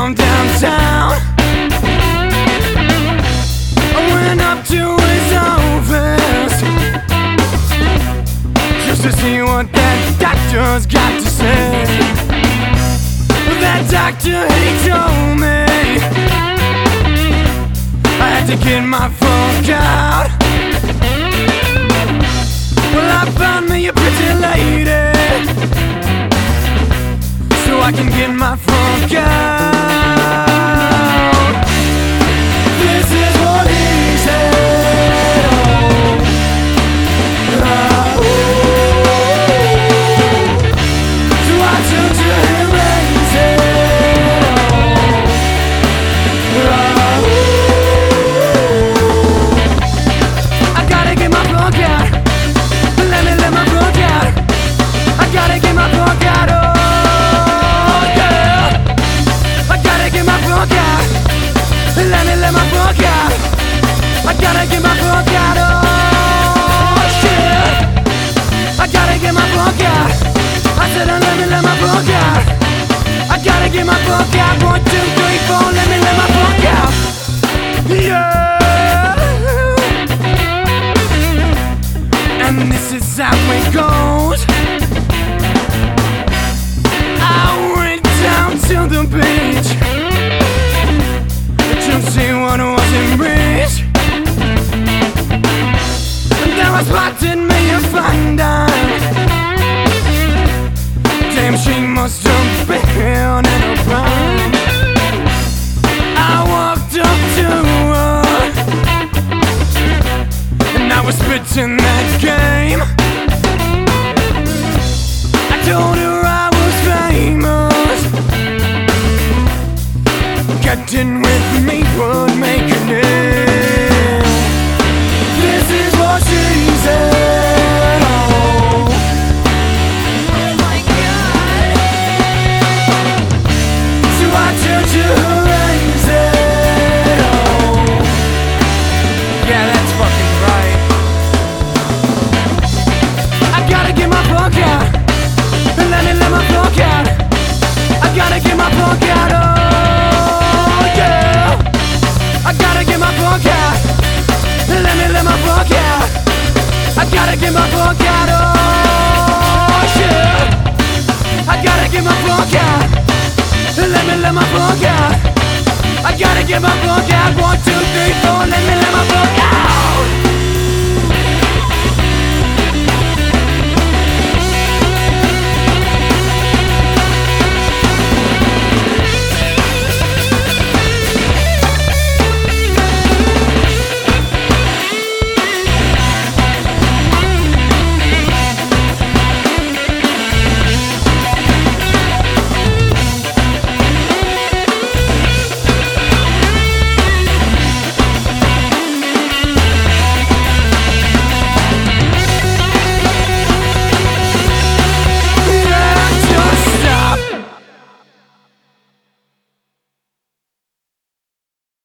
from downtown. I went up to his office just to see what that doctor's got to say. That doctor, he told me I had to get my funk out. Well, I found me a pretty lady so I can get my funk out. This is what he said. Oh, so I turned to him and said, I gotta get my funk out. Let my funk out. I gotta get my funk out. Let my funk out. I gotta get my funk out. Oh shit, I gotta get my funk out. I said let my funk out. I gotta get my funk out. 1, 2, 3, 4. Let my funk out. Yeah. And this is how it goes. I went down to the beach to see what was in reach. And there I spotted me a fine dime. Damn, she must have been in a prime. I walked up to her and I was spitting that game. I told her I was famous. Getting with me would make a name. This is what she said. Oh my God. So I turned to her and said, oh, yeah, that's fucking right. I gotta get my funk out. Let my funk out. I gotta get my funk out. Oh, I gotta get my funk out. Let my funk out. I gotta get my funk out. Oh shit, I gotta get my funk out. Let my funk out. I gotta get my funk out. 1, 2, 3, 4. Let my funk out.